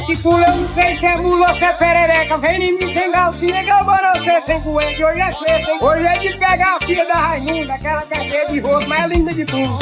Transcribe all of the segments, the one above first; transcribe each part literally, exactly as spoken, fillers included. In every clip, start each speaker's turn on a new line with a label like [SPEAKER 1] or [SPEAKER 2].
[SPEAKER 1] que pula, eu não sei se é mula ou se é perereca. Vem em mim sem calcinha, que eu vou não ser sem coelho. Hoje é sexta, hein? Hoje é de pegar a filha da Raimunda, aquela cadeia de rosto mais linda de tudo.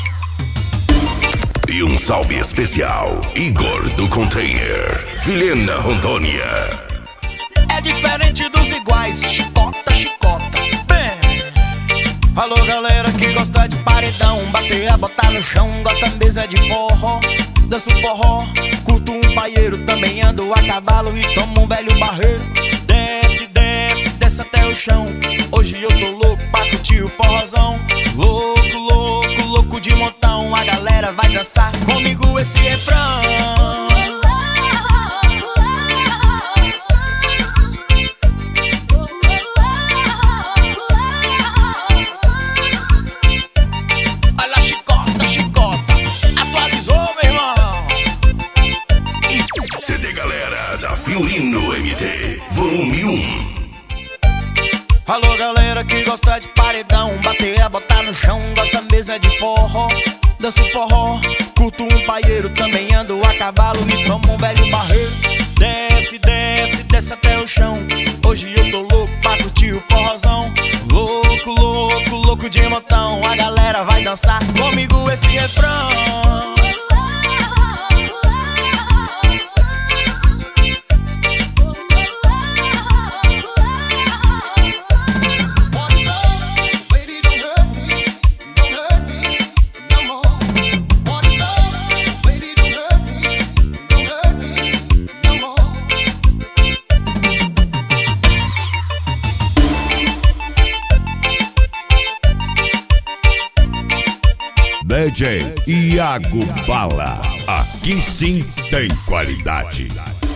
[SPEAKER 2] E um salve especial, Igor do Container, Vilhena, Rondônia.
[SPEAKER 3] É diferente dos iguais, chicota, chicota, bem. Alô galera que gosta de paredão, bater, botar no chão, gosta mesmo é de forró. Danço forró, curto um paieiro, também ando a cavalo e tomo um velho barreiro. Desce, desce, desce até o chão, hoje eu tô louco pra curtir o forrozão. Louco, louco, louco de montão, a galera vai dançar comigo esse refrão.
[SPEAKER 2] C D Galera da Fiorino M T, volume um.
[SPEAKER 3] Alô galera que gosta de paredão, bater, botar no chão, gosta mesmo é de forró. Danço forró, curto um paieiro, também ando a cavalo e tomo um velho barreiro. Desce, desce, desce até o chão, hoje eu tô louco pra curtir o forrozão. Louco, louco, louco de montão, a galera vai dançar comigo esse refrão.
[SPEAKER 2] D J Iago Bala, aqui sim tem qualidade.